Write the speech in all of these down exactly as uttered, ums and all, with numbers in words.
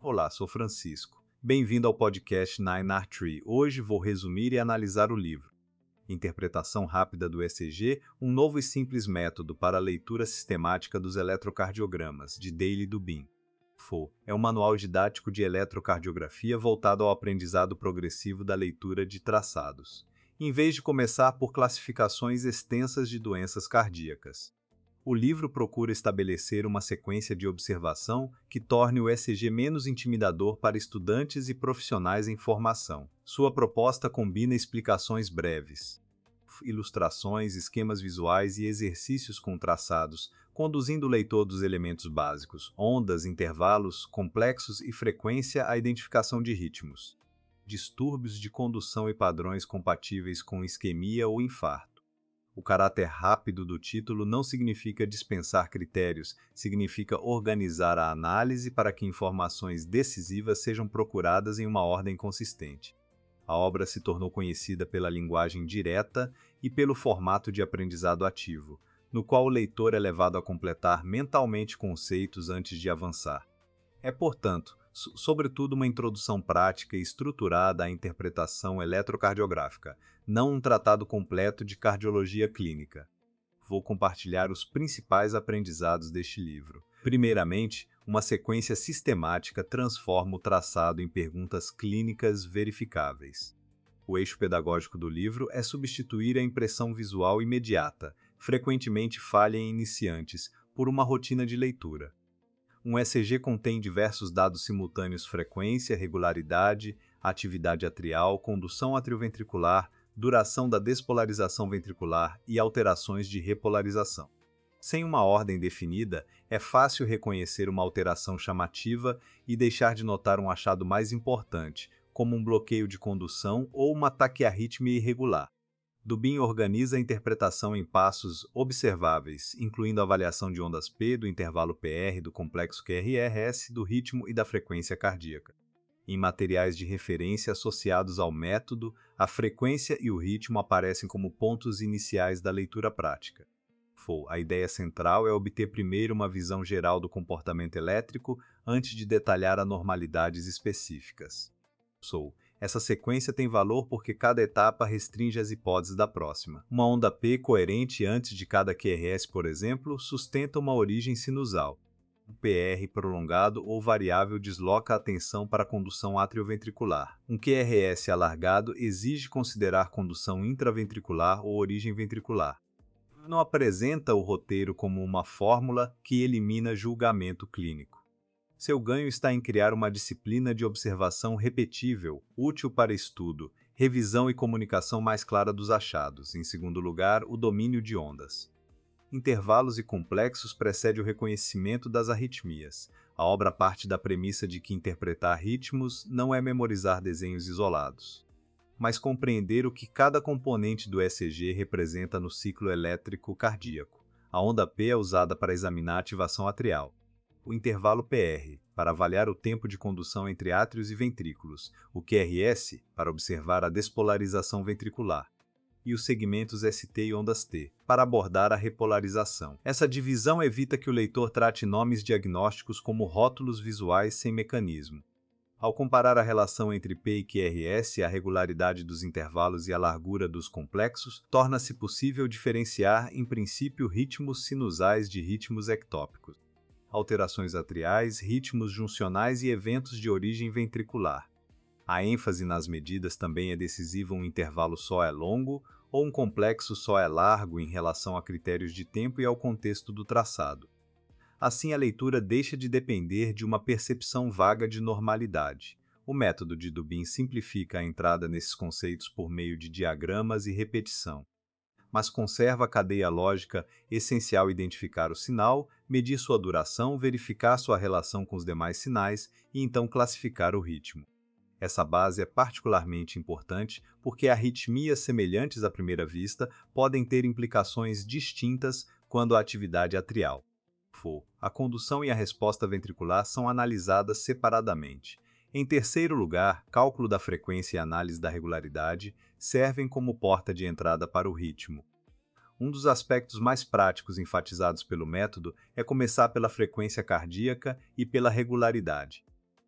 Olá, sou Francisco. Bem-vindo ao podcast Nine R Tree. Hoje vou resumir e analisar o livro Interpretação Rápida do E C G, um novo e simples método para a leitura sistemática dos eletrocardiogramas, de Daley Dubin. F O é um manual didático de eletrocardiografia voltado ao aprendizado progressivo da leitura de traçados, em vez de começar por classificações extensas de doenças cardíacas. O livro procura estabelecer uma sequência de observação que torne o E C G menos intimidador para estudantes e profissionais em formação. Sua proposta combina explicações breves, ilustrações, esquemas visuais e exercícios com traçados, conduzindo o leitor dos elementos básicos, ondas, intervalos, complexos e frequência à identificação de ritmos, distúrbios de condução e padrões compatíveis com isquemia ou infarto. O caráter rápido do título não significa dispensar critérios, significa organizar a análise para que informações decisivas sejam procuradas em uma ordem consistente. A obra se tornou conhecida pela linguagem direta e pelo formato de aprendizado ativo, no qual o leitor é levado a completar mentalmente conceitos antes de avançar. É, portanto, sobretudo uma introdução prática e estruturada à interpretação eletrocardiográfica, não um tratado completo de cardiologia clínica. Vou compartilhar os principais aprendizados deste livro. Primeiramente, uma sequência sistemática transforma o traçado em perguntas clínicas verificáveis. O eixo pedagógico do livro é substituir a impressão visual imediata, frequentemente falha em iniciantes, por uma rotina de leitura. Um E C G contém diversos dados simultâneos: frequência, regularidade, atividade atrial, condução atrioventricular, duração da despolarização ventricular e alterações de repolarização. Sem uma ordem definida, é fácil reconhecer uma alteração chamativa e deixar de notar um achado mais importante, como um bloqueio de condução ou uma taquiarritmia irregular. Dubin organiza a interpretação em passos observáveis, incluindo a avaliação de ondas P, do intervalo P R, do complexo Q R S, do ritmo e da frequência cardíaca. Em materiais de referência associados ao método, a frequência e o ritmo aparecem como pontos iniciais da leitura prática. F O, a ideia central é obter primeiro uma visão geral do comportamento elétrico antes de detalhar anormalidades específicas. S O, essa sequência tem valor porque cada etapa restringe as hipóteses da próxima. Uma onda P coerente antes de cada Q R S, por exemplo, sustenta uma origem sinusal. Um P R prolongado ou variável desloca a atenção para a condução atrioventricular. Um Q R S alargado exige considerar condução intraventricular ou origem ventricular. Não apresenta o roteiro como uma fórmula que elimina julgamento clínico. Seu ganho está em criar uma disciplina de observação repetível, útil para estudo, revisão e comunicação mais clara dos achados. Em segundo lugar, o domínio de ondas. Intervalos e complexos precede o reconhecimento das arritmias. A obra parte da premissa de que interpretar ritmos não é memorizar desenhos isolados, mas compreender o que cada componente do E C G representa no ciclo elétrico cardíaco. A onda P é usada para examinar a ativação atrial. O intervalo P R, para avaliar o tempo de condução entre átrios e ventrículos, o Q R S, para observar a despolarização ventricular, e os segmentos S T e ondas T, para abordar a repolarização. Essa divisão evita que o leitor trate nomes diagnósticos como rótulos visuais sem mecanismo. Ao comparar a relação entre P e Q R S, a regularidade dos intervalos e a largura dos complexos, torna-se possível diferenciar, em princípio, ritmos sinusais de ritmos ectópicos, alterações atriais, ritmos juncionais e eventos de origem ventricular. A ênfase nas medidas também é decisiva. Um intervalo só é longo ou um complexo só é largo em relação a critérios de tempo e ao contexto do traçado. Assim, a leitura deixa de depender de uma percepção vaga de normalidade. O método de Dubin simplifica a entrada nesses conceitos por meio de diagramas e repetição, mas conserva a cadeia lógica essencial: identificar o sinal, medir sua duração, verificar sua relação com os demais sinais e então classificar o ritmo. Essa base é particularmente importante porque arritmias semelhantes à primeira vista podem ter implicações distintas quando a atividade atrial for. A condução e a resposta ventricular são analisadas separadamente. Em terceiro lugar, cálculo da frequência e análise da regularidade servem como porta de entrada para o ritmo. Um dos aspectos mais práticos enfatizados pelo método é começar pela frequência cardíaca e pela regularidade.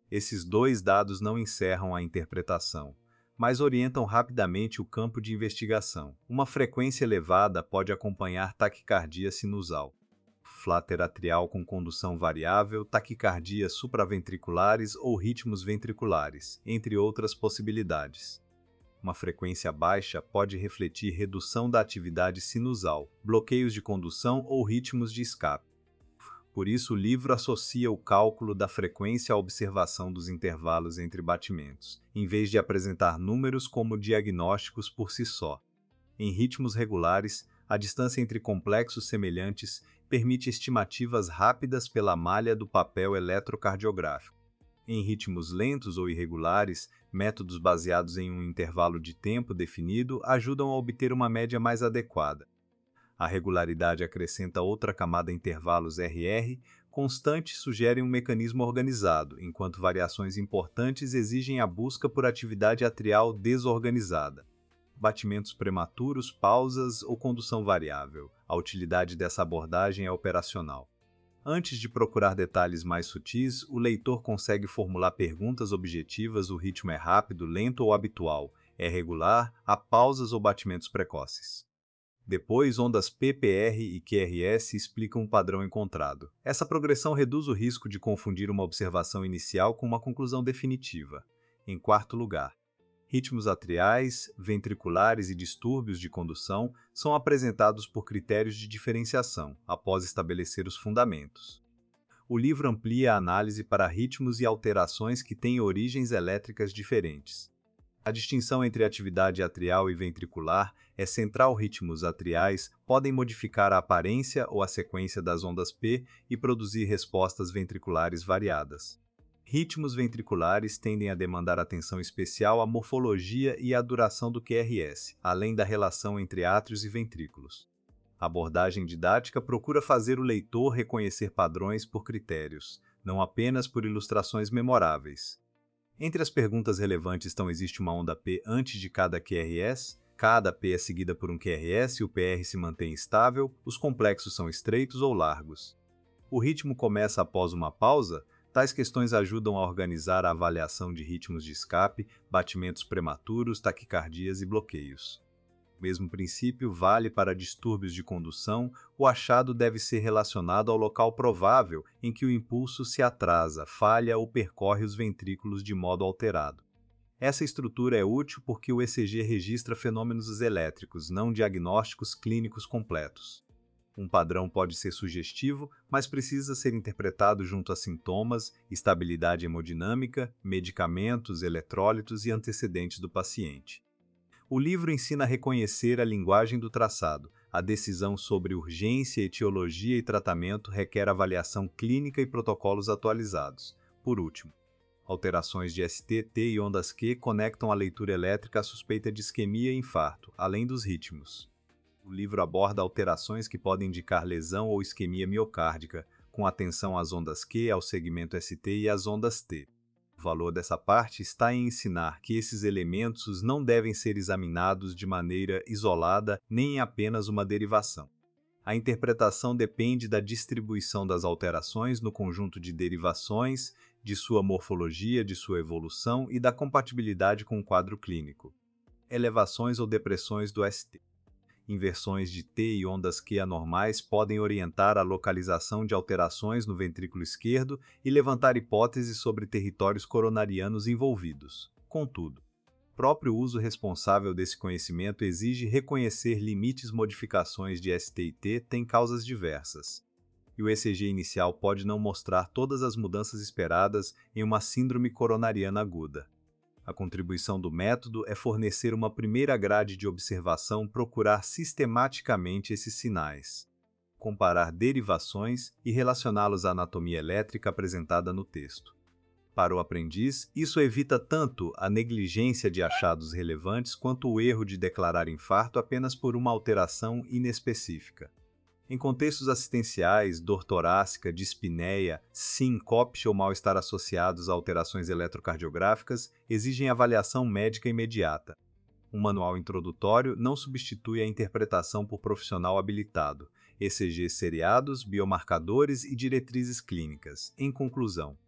Esses dois dados não encerram a interpretação, mas orientam rapidamente o campo de investigação. Uma frequência elevada pode acompanhar taquicardia sinusal, flater atrial com condução variável, taquicardias supraventriculares ou ritmos ventriculares, entre outras possibilidades. Uma frequência baixa pode refletir redução da atividade sinusal, bloqueios de condução ou ritmos de escape. Por isso, o livro associa o cálculo da frequência à observação dos intervalos entre batimentos, em vez de apresentar números como diagnósticos por si só. Em ritmos regulares, a distância entre complexos semelhantes permite estimativas rápidas pela malha do papel eletrocardiográfico. Em ritmos lentos ou irregulares, métodos baseados em um intervalo de tempo definido ajudam a obter uma média mais adequada. A regularidade acrescenta outra camada a intervalos R R, constantes sugerem um mecanismo organizado, enquanto variações importantes exigem a busca por atividade atrial desorganizada. Batimentos prematuros, pausas ou condução variável. A utilidade dessa abordagem é operacional. Antes de procurar detalhes mais sutis, o leitor consegue formular perguntas objetivas: o ritmo é rápido, lento ou habitual? É regular? Há pausas ou batimentos precoces? Depois, ondas P P R e Q R S explicam o padrão encontrado. Essa progressão reduz o risco de confundir uma observação inicial com uma conclusão definitiva. Em quarto lugar, ritmos atriais, ventriculares e distúrbios de condução são apresentados por critérios de diferenciação, após estabelecer os fundamentos. O livro amplia a análise para ritmos e alterações que têm origens elétricas diferentes. A distinção entre atividade atrial e ventricular é central. Ritmos atriais podem modificar a aparência ou a sequência das ondas P e produzir respostas ventriculares variadas. Ritmos ventriculares tendem a demandar atenção especial à morfologia e à duração do Q R S, além da relação entre átrios e ventrículos. A abordagem didática procura fazer o leitor reconhecer padrões por critérios, não apenas por ilustrações memoráveis. Entre as perguntas relevantes estão: existe uma onda P antes de cada Q R S? Cada P é seguida por um Q R S e o P R se mantém estável? Os complexos são estreitos ou largos? O ritmo começa após uma pausa? Tais questões ajudam a organizar a avaliação de ritmos de escape, batimentos prematuros, taquicardias e bloqueios. O mesmo princípio vale para distúrbios de condução. O achado deve ser relacionado ao local provável em que o impulso se atrasa, falha ou percorre os ventrículos de modo alterado. Essa estrutura é útil porque o E C G registra fenômenos elétricos, não diagnósticos clínicos completos. Um padrão pode ser sugestivo, mas precisa ser interpretado junto a sintomas, estabilidade hemodinâmica, medicamentos, eletrólitos e antecedentes do paciente. O livro ensina a reconhecer a linguagem do traçado. A decisão sobre urgência, etiologia e tratamento requer avaliação clínica e protocolos atualizados. Por último, alterações de S T, T e ondas Q conectam a leitura elétrica à suspeita de isquemia e infarto, além dos ritmos. O livro aborda alterações que podem indicar lesão ou isquemia miocárdica, com atenção às ondas Q, ao segmento S T e às ondas T. O valor dessa parte está em ensinar que esses elementos não devem ser examinados de maneira isolada nem em apenas uma derivação. A interpretação depende da distribuição das alterações no conjunto de derivações, de sua morfologia, de sua evolução e da compatibilidade com o quadro clínico. Elevações ou depressões do S T. Inversões de T e ondas Q anormais podem orientar a localização de alterações no ventrículo esquerdo e levantar hipóteses sobre territórios coronarianos envolvidos. Contudo, o próprio uso responsável desse conhecimento exige reconhecer limites. Modificações de S T e T têm causas diversas, e o E C G inicial pode não mostrar todas as mudanças esperadas em uma síndrome coronariana aguda. A contribuição do método é fornecer uma primeira grade de observação, procurar sistematicamente esses sinais, comparar derivações e relacioná-los à anatomia elétrica apresentada no texto. Para o aprendiz, isso evita tanto a negligência de achados relevantes quanto o erro de declarar infarto apenas por uma alteração inespecífica. Em contextos assistenciais, dor torácica, dispneia, síncope ou mal-estar associados a alterações eletrocardiográficas exigem avaliação médica imediata. Um manual introdutório não substitui a interpretação por profissional habilitado, E C Gs seriados, biomarcadores e diretrizes clínicas. Em conclusão,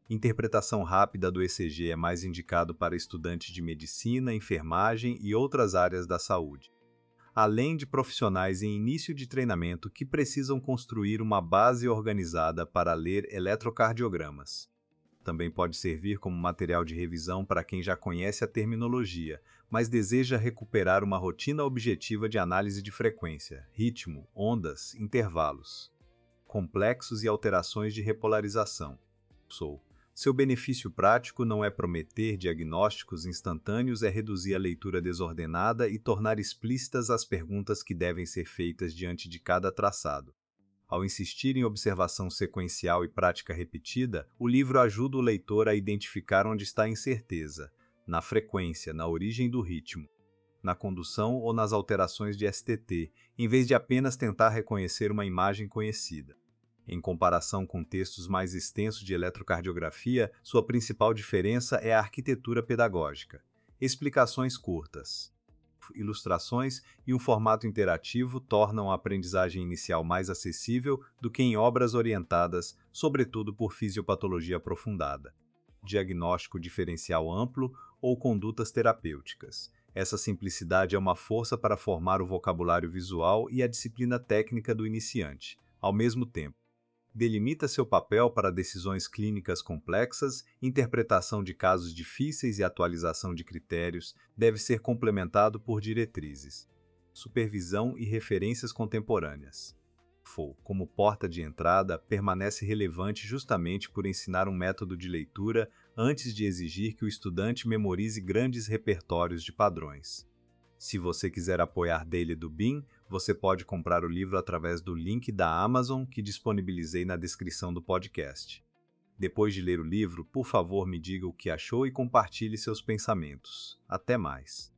Interpretação rápida do E C G é mais indicado para estudantes de medicina, enfermagem e outras áreas da saúde, além de profissionais em início de treinamento que precisam construir uma base organizada para ler eletrocardiogramas. Também pode servir como material de revisão para quem já conhece a terminologia, mas deseja recuperar uma rotina objetiva de análise de frequência, ritmo, ondas, intervalos, complexos e alterações de repolarização. Sou. Seu benefício prático não é prometer diagnósticos instantâneos, é reduzir a leitura desordenada e tornar explícitas as perguntas que devem ser feitas diante de cada traçado. Ao insistir em observação sequencial e prática repetida, o livro ajuda o leitor a identificar onde está a incerteza, na frequência, na origem do ritmo, na condução ou nas alterações de S T T, em vez de apenas tentar reconhecer uma imagem conhecida. Em comparação com textos mais extensos de eletrocardiografia, sua principal diferença é a arquitetura pedagógica. Explicações curtas, ilustrações e um formato interativo tornam a aprendizagem inicial mais acessível do que em obras orientadas, sobretudo por fisiopatologia aprofundada, diagnóstico diferencial amplo ou condutas terapêuticas. Essa simplicidade é uma força para formar o vocabulário visual e a disciplina técnica do iniciante, ao mesmo tempo. Delimita seu papel para decisões clínicas complexas, interpretação de casos difíceis e atualização de critérios, deve ser complementado por diretrizes, supervisão e referências contemporâneas. F O, como porta de entrada, permanece relevante justamente por ensinar um método de leitura antes de exigir que o estudante memorize grandes repertórios de padrões. Se você quiser apoiar Daily do B I M, você pode comprar o livro através do link da Amazon que disponibilizei na descrição do podcast. Depois de ler o livro, por favor me diga o que achou e compartilhe seus pensamentos. Até mais!